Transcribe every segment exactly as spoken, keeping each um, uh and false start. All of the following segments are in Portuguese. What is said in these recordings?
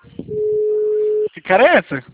Que cara é essa?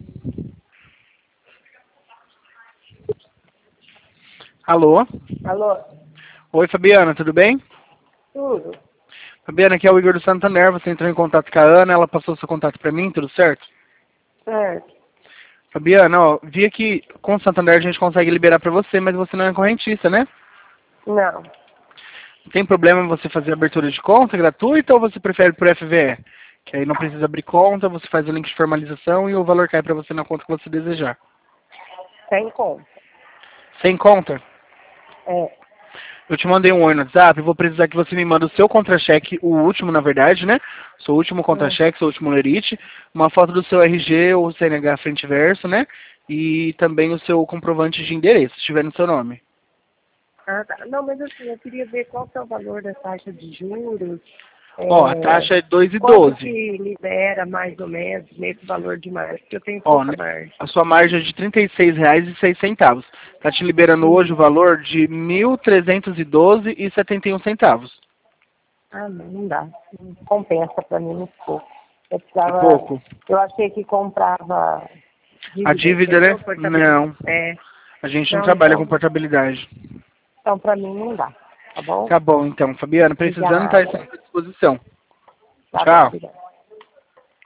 Alô? Alô? Oi, Fabiana, tudo bem? Tudo? Fabiana, aqui é o Igor do Santander. Você entrou em contato com a Ana, ela passou seu contato pra mim, tudo certo? Certo. Fabiana, ó, vi aqui com o Santander a gente consegue liberar pra você, mas você não é correntista, né? Não. Tem problema você fazer abertura de conta gratuita ou você prefere por F V E? Que aí não precisa abrir conta, você faz o link de formalização e o valor cai pra você na conta que você desejar. Sem conta. Sem conta? É. Eu te mandei um oi no WhatsApp, eu vou precisar que você me manda o seu contra-cheque, o último na verdade, né? Seu último Hum. contra-cheque, seu último lerite, uma foto do seu R G ou C N H frente e verso, né? E também o seu comprovante de endereço, se estiver no seu nome. Ah, tá. Não, mas assim, eu queria ver qual que é o valor da taxa de juros. Ó, a É, taxa é dois e quanto doze. que libera mais ou menos nesse valor de margem? Porque eu tenho Ó, pouca né, margem. a sua margem é de trinta e seis reais e seis centavos. Tá te liberando hoje Hum. o valor de mil trezentos e doze reais e setenta e um centavos. Ah, não, não dá. Não compensa pra mim muito pouco. Eu É precisava. pouco. Eu achei que comprava A dívida, dívida, né? entendeu? Portabilidade. Não. É. A gente não Não, trabalha com então, portabilidade. então pra mim não dá. Tá bom? Tá bom, então, Fabiana, precisando, tá à Obrigada. sua disposição. Tá bom, Tchau. obrigada.